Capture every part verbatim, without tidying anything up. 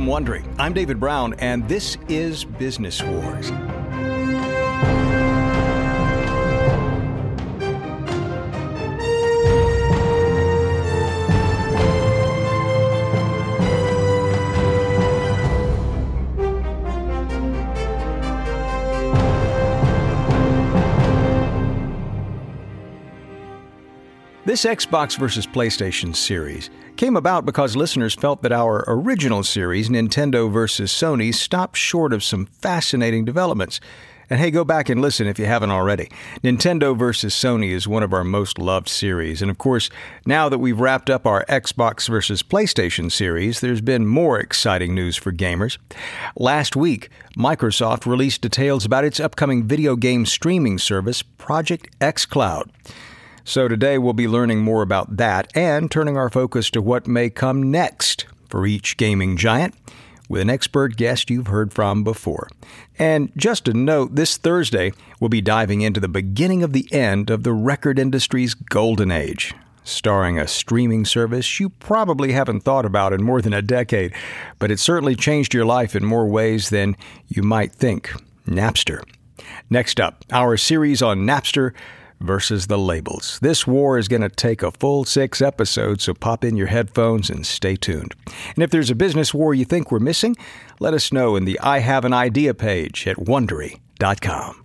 From Wondery, I'm David Brown, and this is Business Wars. This Xbox versus PlayStation series came about because listeners felt that our original series, Nintendo versus Sony, stopped short of some fascinating developments. And hey, go back and listen if you haven't already. Nintendo versus Sony is one of our most loved series. And of course, now that we've wrapped up our Xbox versus PlayStation series, there's been more exciting news for gamers. Last week, Microsoft released details about its upcoming video game streaming service, Project xCloud. So today we'll be learning more about that and turning our focus to what may come next for each gaming giant with an expert guest you've heard from before. And just a note, this Thursday we'll be diving into the beginning of the end of the record industry's golden age, starring a streaming service you probably haven't thought about in more than a decade, but it certainly changed your life in more ways than you might think. Napster. Next up, our series on Napster versus the labels. This war is going to take a full six episodes, so pop in your headphones and stay tuned. And if there's a business war you think we're missing, let us know in the I Have an Idea page at Wondery dot com.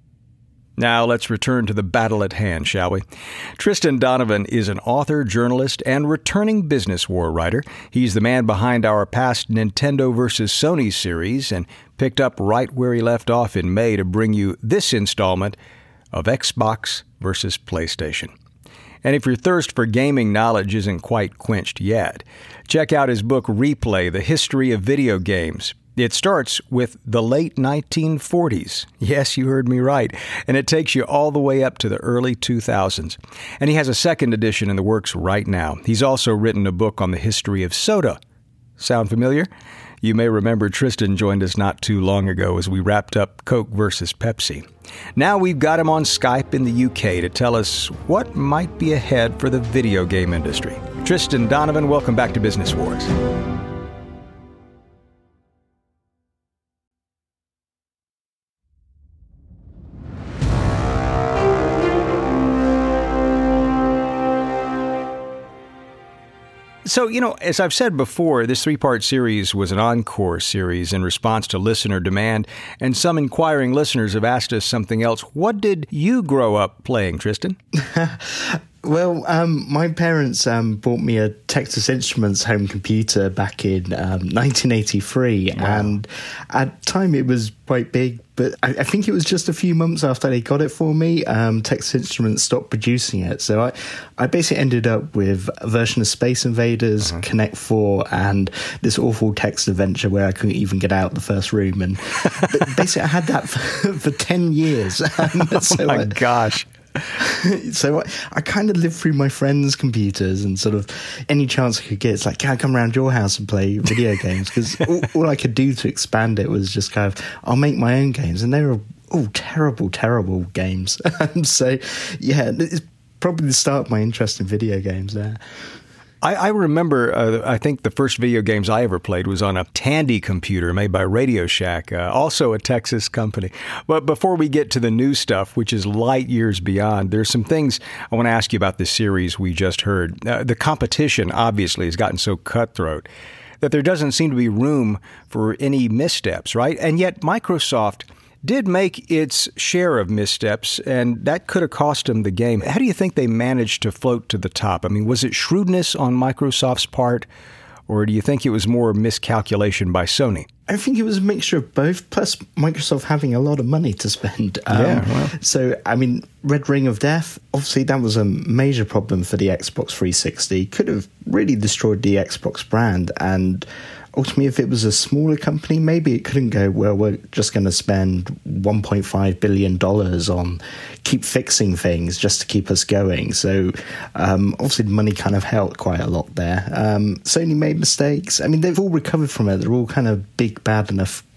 Now let's return to the battle at hand, shall we? Tristan Donovan is an author, journalist, and returning business war writer. He's the man behind our past Nintendo versus Sony series and picked up right where he left off in May to bring you this installment of Xbox versus PlayStation. And if your thirst for gaming knowledge isn't quite quenched yet, check out his book Replay, The History of Video Games. It starts with the late nineteen forties. Yes, you heard me right. And it takes you all the way up to the early two thousands. And he has a second edition in the works right now. He's also written a book on the history of soda. Sound familiar? You may remember Tristan joined us not too long ago as we wrapped up Coke versus Pepsi. Now we've got him on Skype in the U K to tell us what might be ahead for the video game industry. Tristan Donovan, welcome back to Business Wars. So, you know, as I've said before, this three-part series was an encore series in response to listener demand, and some inquiring listeners have asked us something else. What did you grow up playing, Tristan? Well, um, my parents um, bought me a Texas Instruments home computer back in um, nineteen eighty-three, wow. And at the time it was quite big, but I, I think it was just a few months after they got it for me, um, Texas Instruments stopped producing it. So I, I basically ended up with a version of Space Invaders, uh-huh. Connect Four, and this awful text adventure where I couldn't even get out the first room. And basically I had that for, for ten years. oh so my I, gosh. So I, I kind of lived through my friends' computers and sort of any chance I could get, it's like, can I come around your house and play video games? Because all, all I could do to expand it was just kind of, I'll make my own games. And they were all terrible, terrible games. So, yeah, it's probably the start of my interest in video games there. I, I remember, uh, I think the first video games I ever played was on a Tandy computer made by Radio Shack, uh, also a Texas company. But before we get to the new stuff, which is light years beyond, there's some things I want to ask you about this series we just heard. Uh, the competition, obviously, has gotten so cutthroat that there doesn't seem to be room for any missteps, right? And yet Microsoft did make its share of missteps, and that could have cost them the game. How do you think they managed to float to the top? I mean, was it shrewdness on Microsoft's part, or do you think it was more miscalculation by Sony? I think it was a mixture of both, plus Microsoft having a lot of money to spend. Um, yeah, well. So, I mean, Red Ring of Death, obviously that was a major problem for the Xbox three sixty. Could have really destroyed the Xbox brand, and ultimately, if it was a smaller company, maybe it couldn't go, well, we're just going to spend one point five billion dollars on keep fixing things just to keep us going. So, um, obviously, the money kind of helped quite a lot there. Um, Sony made mistakes. I mean, they've all recovered from it. They're all kind of big, bad enough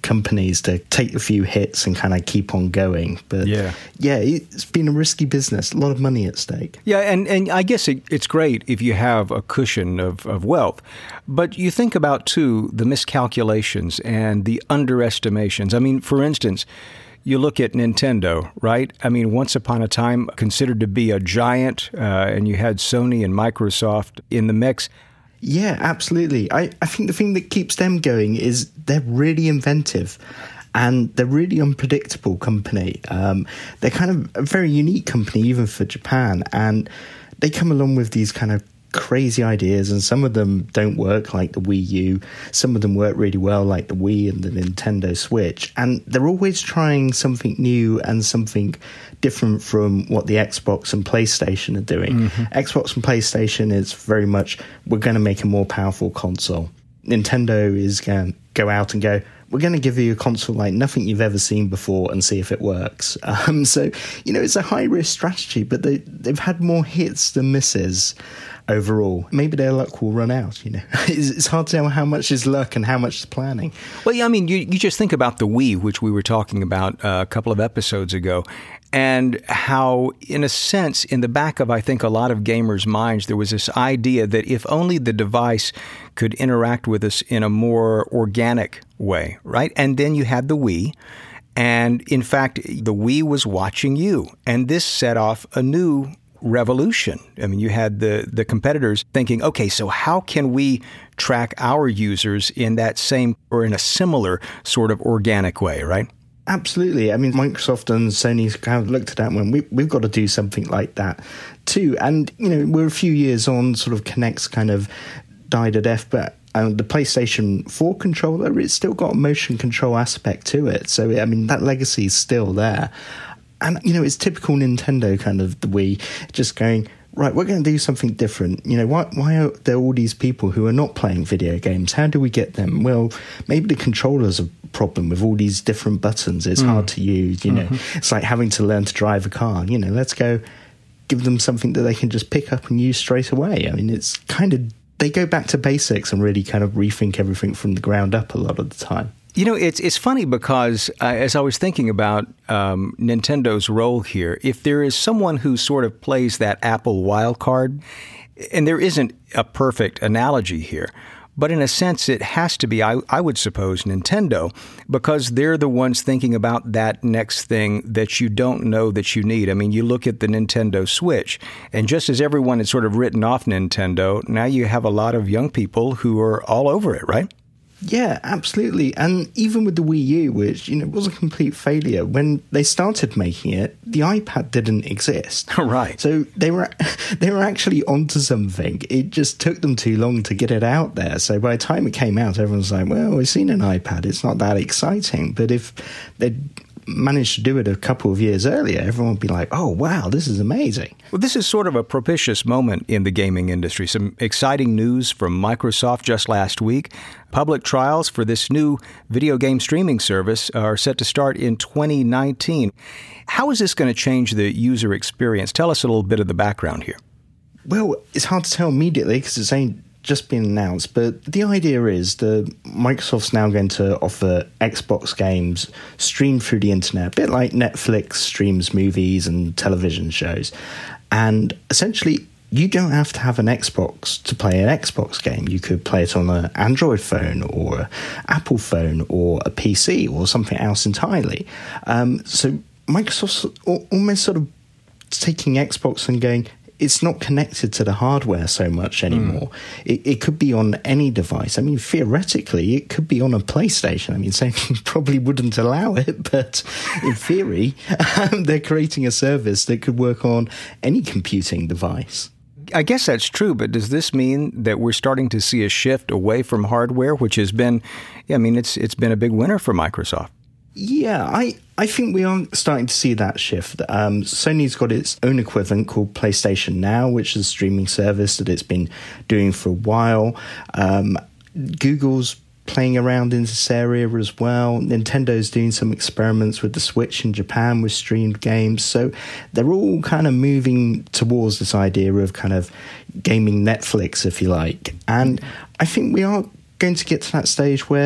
companies to take a few hits and kind of keep on going. But yeah, yeah it's been a risky business, a lot of money at stake. Yeah, and, and I guess it, it's great if you have a cushion of, of wealth. But you think about, too, the miscalculations and the underestimations. I mean, for instance, you look at Nintendo, right? I mean, once upon a time considered to be a giant, uh, and you had Sony and Microsoft in the mix. Yeah, absolutely. I, I think the thing that keeps them going is they're really inventive and they're really unpredictable company. Um, they're kind of a very unique company, even for Japan, and they come along with these kind of crazy ideas, and some of them don't work, like the Wii U. Some of them work really well, like the Wii and the Nintendo Switch. And they're always trying something new and something different from what the Xbox and PlayStation are doing. Mm-hmm. Xbox and PlayStation is very much, we're going to make a more powerful console. Nintendo is going to go out and go, we're going to give you a console like nothing you've ever seen before and see if it works. Um, so, you know, it's a high-risk strategy, but they, they've had more hits than misses overall. Maybe their luck will run out, you know. It's, it's hard to tell how much is luck and how much is planning. Well, yeah, I mean, you, you just think about the Wii, which we were talking about uh, a couple of episodes ago, and how, in a sense, in the back of, I think, a lot of gamers' minds, there was this idea that if only the device could interact with us in a more organic way, right? And then you had the Wii. And, in fact, the Wii was watching you. And this set off a new revolution. I mean, you had the, the competitors thinking, okay, so how can we track our users in that same or in a similar sort of organic way, right? Absolutely. I mean, Microsoft and Sony kind of looked at that and went, we, we've got to do something like that too. And, you know, we're a few years on, sort of Kinect's kind of died a death, but um, the PlayStation four controller, it's still got a motion control aspect to it. So, I mean, that legacy is still there. And, you know, it's typical Nintendo kind of the Wii, just going, right, we're going to do something different. You know, why why are there all these people who are not playing video games? How do we get them? Well, maybe the controller's a problem with all these different buttons. It's mm. hard to use, you know. Mm-hmm. It's like having to learn to drive a car. You know, let's go give them something that they can just pick up and use straight away. I mean, it's kind of, they go back to basics and really kind of rethink everything from the ground up a lot of the time. You know, it's it's funny because uh, as I was thinking about um, Nintendo's role here, if there is someone who sort of plays that Apple wild card, and there isn't a perfect analogy here, but in a sense it has to be, I, I would suppose, Nintendo, because they're the ones thinking about that next thing that you don't know that you need. I mean, you look at the Nintendo Switch, and just as everyone had sort of written off Nintendo, now you have a lot of young people who are all over it, right? Yeah, absolutely. And even with the Wii U, which, you know, was a complete failure, when they started making it, the iPad didn't exist. Right. So they were they were actually onto something. It just took them too long to get it out there. So by the time it came out, everyone's like, well, we've seen an iPad. It's not that exciting. But if they'd managed to do it a couple of years earlier, everyone would be like, oh, wow, this is amazing. Well, this is sort of a propitious moment in the gaming industry. Some exciting news from Microsoft just last week. Public trials for this new video game streaming service are set to start in twenty nineteen. How is this going to change the user experience? Tell us a little bit of the background here. Well, it's hard to tell immediately because it's only just been announced, but the idea is that Microsoft's now going to offer Xbox games streamed through the internet, a bit like Netflix streams movies and television shows. And essentially, you don't have to have an Xbox to play an Xbox game. You could play it on an Android phone or an Apple phone or a P C or something else entirely. Um, so Microsoft's almost sort of taking Xbox and going, it's not connected to the hardware so much anymore. Mm. It, it could be on any device. I mean, theoretically, it could be on a PlayStation. I mean, Sony probably wouldn't allow it, but in theory, um, they're creating a service that could work on any computing device. I guess that's true, but does this mean that we're starting to see a shift away from hardware, which has been, yeah, I mean, it's it's been a big winner for Microsoft? Yeah, I, I think we are starting to see that shift. Um, Sony's got its own equivalent called PlayStation Now, which is a streaming service that it's been doing for a while. Um, Google's playing around in this area as well. Nintendo's doing some experiments with the Switch in Japan with streamed games. So they're all kind of moving towards this idea of kind of gaming Netflix, if you like. And I think we are going to get to that stage where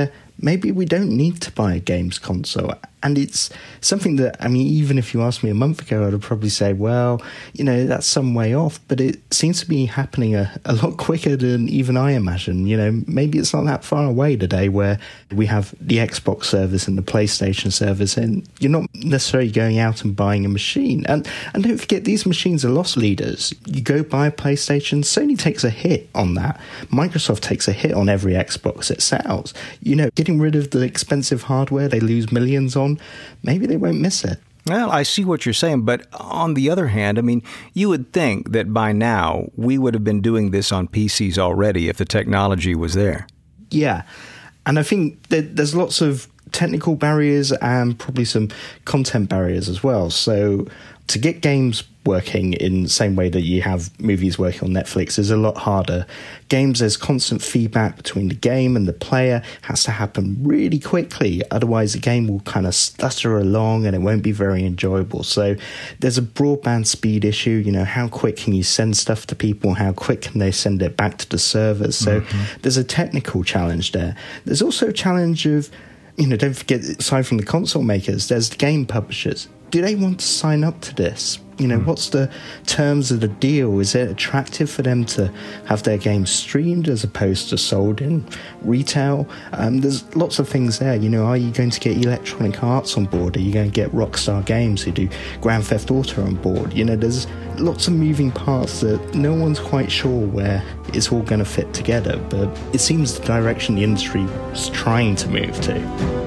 maybe we don't need to buy a games console. And it's something that, I mean, even if you asked me a month ago, I'd probably say, well, you know, that's some way off. But it seems to be happening a, a lot quicker than even I imagine. You know, maybe it's not that far away today where we have the Xbox service and the PlayStation service, and you're not necessarily going out and buying a machine. And, and don't forget, these machines are loss leaders. You go buy a PlayStation, Sony takes a hit on that. Microsoft takes a hit on every Xbox it sells. You know, getting rid of the expensive hardware they lose millions on, maybe they won't miss it. Well, I see what you're saying, but on the other hand, I mean, you would think that by now we would have been doing this on P Cs already if the technology was there. Yeah, and I think that there's lots of technical barriers and probably some content barriers as well. So to get games working in the same way that you have movies working on Netflix is a lot harder. Games, there's constant feedback between the game and the player. It has to happen really quickly. Otherwise, the game will kind of stutter along and it won't be very enjoyable. So there's a broadband speed issue. You know, how quick can you send stuff to people? How quick can they send it back to the servers? So mm-hmm. there's a technical challenge there. There's also a challenge of, you know, don't forget, aside from the console makers, there's the game publishers. Do they want to sign up to this? You know, mm. what's the terms of the deal? Is it attractive for them to have their games streamed as opposed to sold in retail? Um, there's lots of things there. You know, are you going to get Electronic Arts on board? Are you going to get Rockstar Games who do Grand Theft Auto on board? You know, there's lots of moving parts that no one's quite sure where it's all going to fit together. But it seems the direction the industry is trying to move to.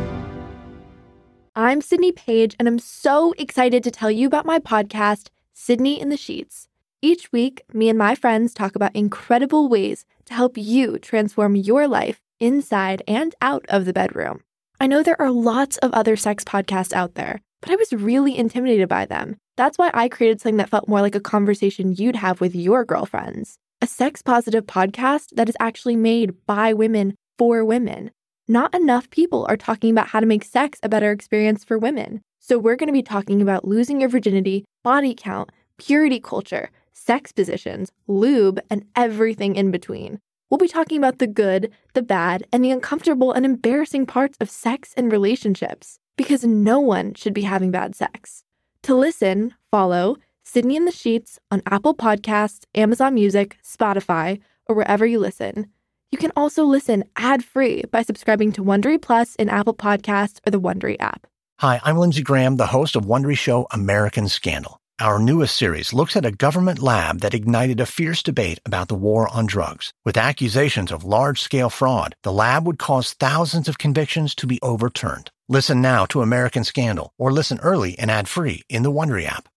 I'm Sydney Page, and I'm so excited to tell you about my podcast, Sydney in the Sheets. Each week, me and my friends talk about incredible ways to help you transform your life inside and out of the bedroom. I know there are lots of other sex podcasts out there, but I was really intimidated by them. That's why I created something that felt more like a conversation you'd have with your girlfriends. A sex-positive podcast that is actually made by women for women. Not enough people are talking about how to make sex a better experience for women. So we're going to be talking about losing your virginity, body count, purity culture, sex positions, lube, and everything in between. We'll be talking about the good, the bad, and the uncomfortable and embarrassing parts of sex and relationships, because no one should be having bad sex. To listen, follow Sydney in the Sheets on Apple Podcasts, Amazon Music, Spotify, or wherever you listen. You can also listen ad-free by subscribing to Wondery Plus in Apple Podcasts or the Wondery app. Hi, I'm Lindsey Graham, the host of Wondery show American Scandal. Our newest series looks at a government lab that ignited a fierce debate about the war on drugs. With accusations of large-scale fraud, the lab would cause thousands of convictions to be overturned. Listen now to American Scandal, or listen early and ad-free in the Wondery app.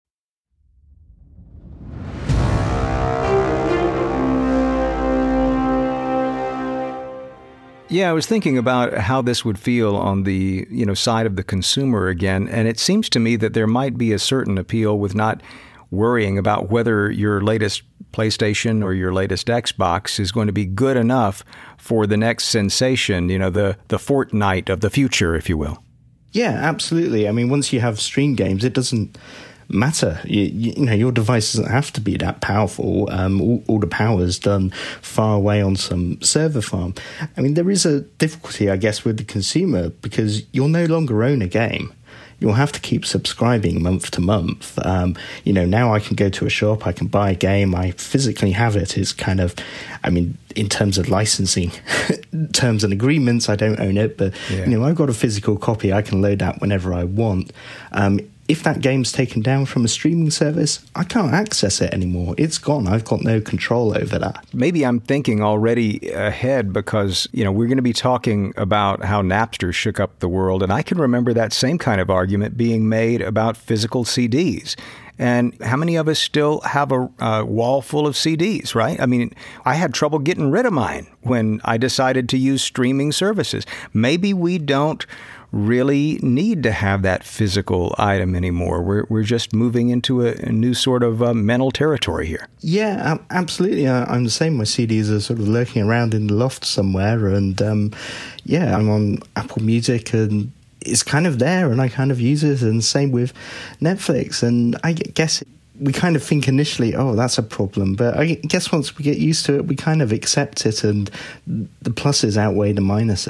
Yeah, I was thinking about how this would feel on the, you know, side of the consumer again, and it seems to me that there might be a certain appeal with not worrying about whether your latest PlayStation or your latest Xbox is going to be good enough for the next sensation, you know, the, the Fortnite of the future, if you will. Yeah, absolutely. I mean, once you have stream games, it doesn't matter. You, you, you know, your device doesn't have to be that powerful. Um, all, all the power is done far away on some server farm. I mean, there is a difficulty, I guess, with the consumer because you'll no longer own a game. You'll have to keep subscribing month to month. Um, you know, now I can go to a shop, I can buy a game, I physically have it. It's kind of, I mean, in terms of licensing terms and agreements, I don't own it, but, yeah. you know, I've got a physical copy. I can load that whenever I want. Um, If that game's taken down from a streaming service, I can't access it anymore. It's gone. I've got no control over that. Maybe I'm thinking already ahead because, you know, we're going to be talking about how Napster shook up the world. And I can remember that same kind of argument being made about physical C Ds. And how many of us still have a, a wall full of C Ds, right? I mean, I had trouble getting rid of mine when I decided to use streaming services. Maybe we don't really need to have that physical item anymore. We're we're just moving into a, a new sort of uh, mental territory here. Yeah, um, absolutely. I, I'm the same. My C Ds are sort of lurking around in the loft somewhere. And um, yeah, I'm on Apple Music and it's kind of there and I kind of use it. And same with Netflix. And I guess we kind of think initially, oh, that's a problem. But I guess once we get used to it, we kind of accept it and the pluses outweigh the minuses.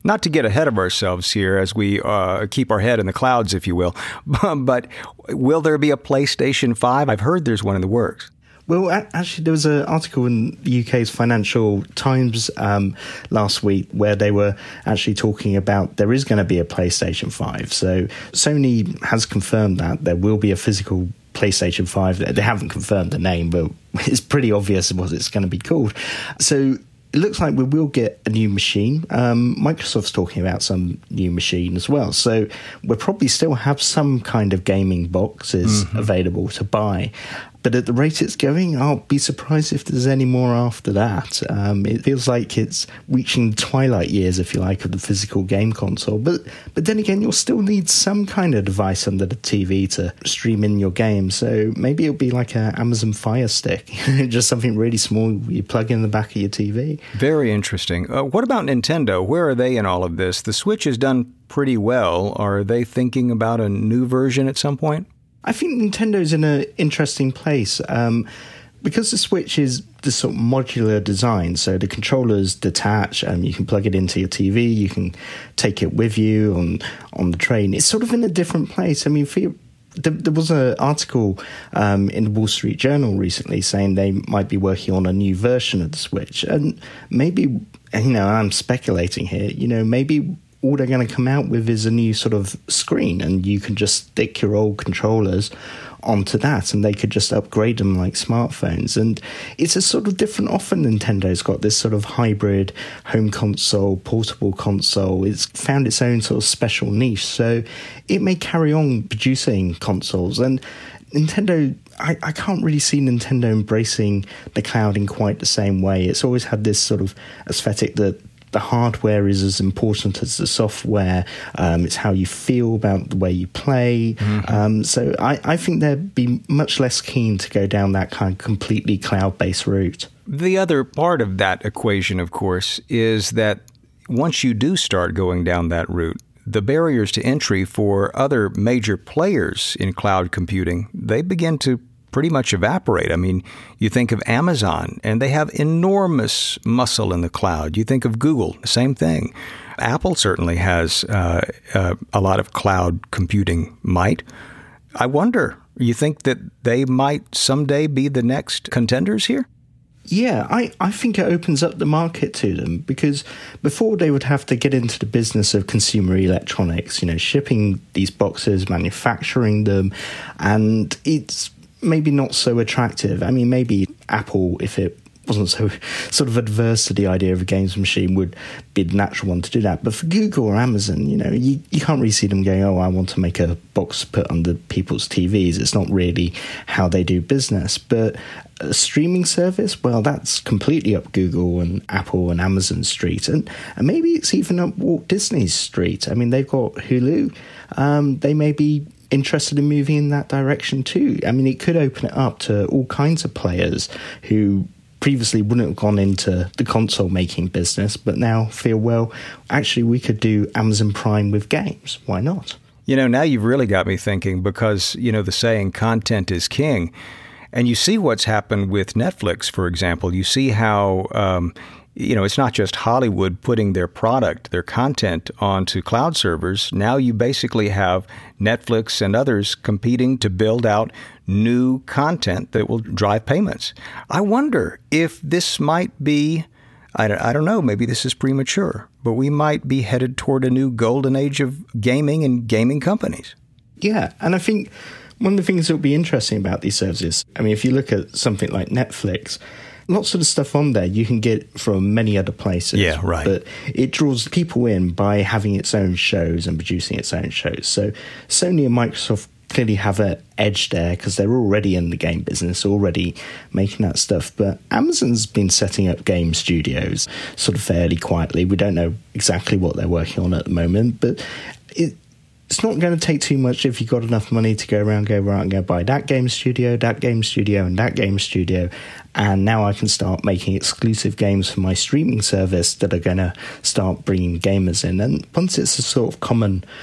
Not to get ahead of ourselves here as we uh, keep our head in the clouds, if you will, but will there be a PlayStation five? I've heard there's one in the works. Well, actually, there was an article in the U K's Financial Times um, last week where they were actually talking about there is going to be a PlayStation five. So Sony has confirmed that there will be a physical PlayStation five. They haven't confirmed the name, but it's pretty obvious what it's going to be called. So it looks like we will get a new machine. Um, Microsoft's talking about some new machine as well. So we'll probably still have some kind of gaming boxes mm-hmm. available to buy. But at the rate it's going, I'll be surprised if there's any more after that. Um, it feels like it's reaching the twilight years, if you like, of the physical game console. But but then again, you'll still need some kind of device under the T V to stream in your game. So maybe it'll be like an Amazon Fire Stick, just something really small you plug in the back of your T V. Very interesting. Uh, what about Nintendo? Where are they in all of this? The Switch has done pretty well. Are they thinking about a new version at some point? I think Nintendo's in an interesting place um, because the Switch is this sort of modular design. So the controllers detach, and um, you can plug it into your T V, you can take it with you on on the train. It's sort of in a different place. I mean, for, there, there was an article um, in the Wall Street Journal recently saying they might be working on a new version of the Switch, and maybe, you know, I'm speculating here, you know, maybe all they're going to come out with is a new sort of screen, and you can just stick your old controllers onto that, and they could just upgrade them like smartphones. And it's a sort of different offer. Nintendo's got this sort of hybrid home console, portable console. It's found its own sort of special niche, so it may carry on producing consoles. And Nintendo, I, I can't really see Nintendo embracing the cloud in quite the same way. It's always had this sort of aesthetic that the hardware is as important as the software. Um, it's how you feel about the way you play. Mm-hmm. Um, so I, I think they'd be much less keen to go down that kind of completely cloud-based route. The other part of that equation, of course, is that once you do start going down that route, the barriers to entry for other major players in cloud computing, they begin to pretty much evaporate. I mean, you think of Amazon, and they have enormous muscle in the cloud. You think of Google, same thing. Apple certainly has uh, uh, a lot of cloud computing might. I wonder, you think that they might someday be the next contenders here? Yeah, I, I think it opens up the market to them, because before they would have to get into the business of consumer electronics, you know, shipping these boxes, manufacturing them, and it's maybe not so attractive. I mean, maybe Apple, if it wasn't so sort of adverse to the idea of a games machine, would be the natural one to do that. But for Google or Amazon, you know, you, you can't really see them going, oh, I want to make a box to put under people's T Vs. It's not really how they do business. But a streaming service, well, that's completely up Google and Apple and Amazon's street. And, and maybe it's even up Walt Disney's street. I mean, they've got Hulu. Um, they may be interested in moving in that direction too. I mean, it could open it up to all kinds of players who previously wouldn't have gone into the console making business, but now feel, well, actually we could do Amazon Prime with games. Why not? You know, now you've really got me thinking, because, you know, the saying content is king. And you see what's happened with Netflix, for example. You see how um, you know, it's not just Hollywood putting their product, their content onto cloud servers. Now you basically have Netflix and others competing to build out new content that will drive payments. I wonder if this might be, I don't, I don't know, maybe this is premature, but we might be headed toward a new golden age of gaming and gaming companies. Yeah, and I think one of the things that will be interesting about these services, I mean, if you look at something like Netflix, lots of the stuff on there you can get from many other places. Yeah, right. But it draws people in by having its own shows and producing its own shows. So Sony and Microsoft clearly have an edge there because they're already in the game business, already making that stuff. But Amazon's been setting up game studios sort of fairly quietly. We don't know exactly what they're working on at the moment, but it It's not going to take too much if you've got enough money to go around, go right and go buy that game studio, that game studio, and that game studio. And now I can start making exclusive games for my streaming service that are going to start bringing gamers in. And once it's a sort of common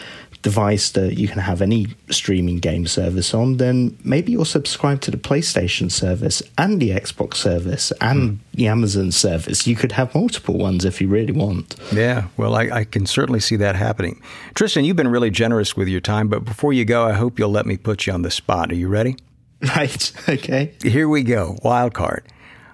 device that you can have any streaming game service on, then maybe you'll subscribe to the PlayStation service and the Xbox service and mm. the Amazon service. You could have multiple ones if you really want. Yeah, well, I, I can certainly see that happening. Tristan, you've been really generous with your time, but before you go, I hope you'll let me put you on the spot. Are you ready? Right, okay. Here we go, wild card.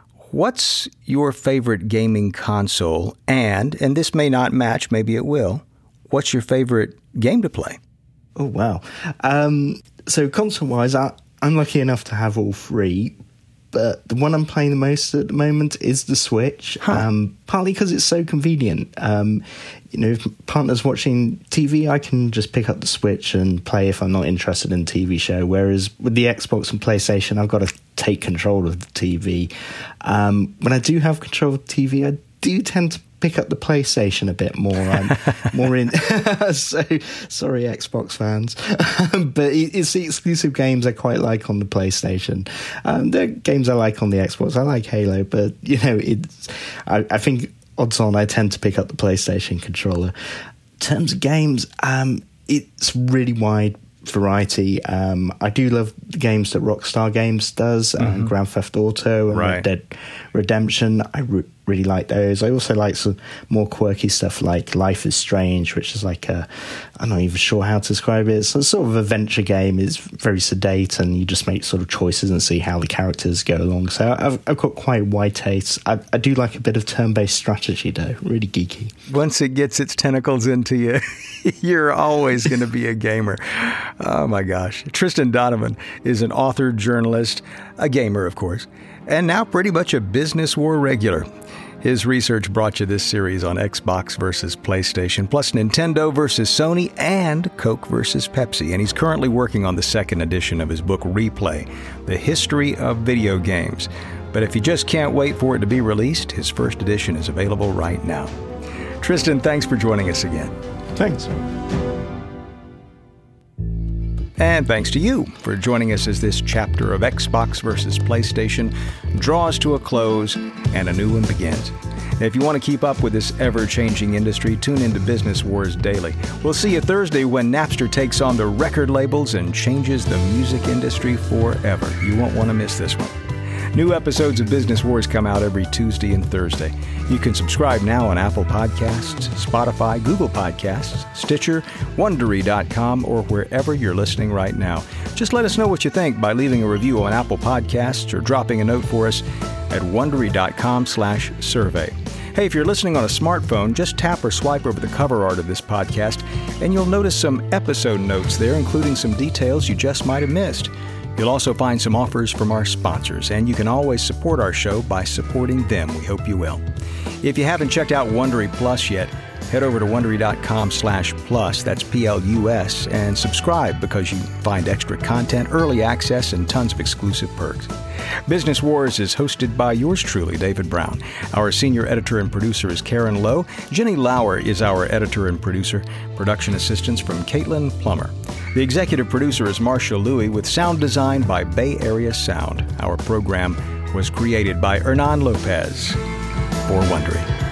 What's your favorite gaming console? And, and this may not match, maybe it will, what's your favorite game to play? Oh, wow. Um, so console-wise, I, I'm lucky enough to have all three, but the one I'm playing the most at the moment is the Switch, huh. um, partly because it's so convenient. Um, you know, if partner's watching T V, I can just pick up the Switch and play if I'm not interested in a T V show, whereas with the Xbox and PlayStation, I've got to take control of the T V. Um, when I do have control of the T V, I do tend to pick up the PlayStation a bit more. I'm more in. So sorry, Xbox fans, but it's the exclusive games I quite like on the PlayStation. Um, the games I like on the Xbox, I like Halo, but you know, it's. I, I think odds on I tend to pick up the PlayStation controller. In terms of games, um, it's really wide variety. Um, I do love the games that Rockstar Games does, mm-hmm. uh, Grand Theft Auto and right. Red Dead Redemption. I re- really like those. I also like some more quirky stuff like Life is Strange, which is like a, I'm not even sure how to describe it. It's a sort of adventure game. It's very sedate and you just make sort of choices and see how the characters go along. So I've, I've got quite wide tastes. I, I do like a bit of turn-based strategy though, really geeky. Once it gets its tentacles into you, you're always going to be a gamer. Oh my gosh. Tristan Donovan is an author, journalist, a gamer of course, and now pretty much a Business War regular. His research brought you this series on Xbox versus PlayStation, plus Nintendo versus Sony, and Coke versus Pepsi. And he's currently working on the second edition of his book, Replay, The History of Video Games. But if you just can't wait for it to be released, his first edition is available right now. Tristan, thanks for joining us again. Thanks. And thanks to you for joining us as this chapter of Xbox versus PlayStation draws to a close and a new one begins. And if you want to keep up with this ever-changing industry, tune into Business Wars Daily. We'll see you Thursday when Napster takes on the record labels and changes the music industry forever. You won't want to miss this one. New episodes of Business Wars come out every Tuesday and Thursday. You can subscribe now on Apple Podcasts, Spotify, Google Podcasts, Stitcher, Wondery dot com, or wherever you're listening right now. Just let us know what you think by leaving a review on Apple Podcasts or dropping a note for us at Wondery dot com slash survey. Hey, if you're listening on a smartphone, just tap or swipe over the cover art of this podcast, and you'll notice some episode notes there, including some details you just might have missed. You'll also find some offers from our sponsors, and you can always support our show by supporting them. We hope you will. If you haven't checked out Wondery Plus yet, head over to Wondery dot com slash plus, that's P L U S, and subscribe because you find extra content, early access, and tons of exclusive perks. Business Wars is hosted by yours truly, David Brown. Our senior editor and producer is Karen Lowe. Jenny Lauer is our editor and producer. Production assistance from Caitlin Plummer. The executive producer is Marcia Louie with sound design by Bay Area Sound. Our program was created by Hernan Lopez for Wondery.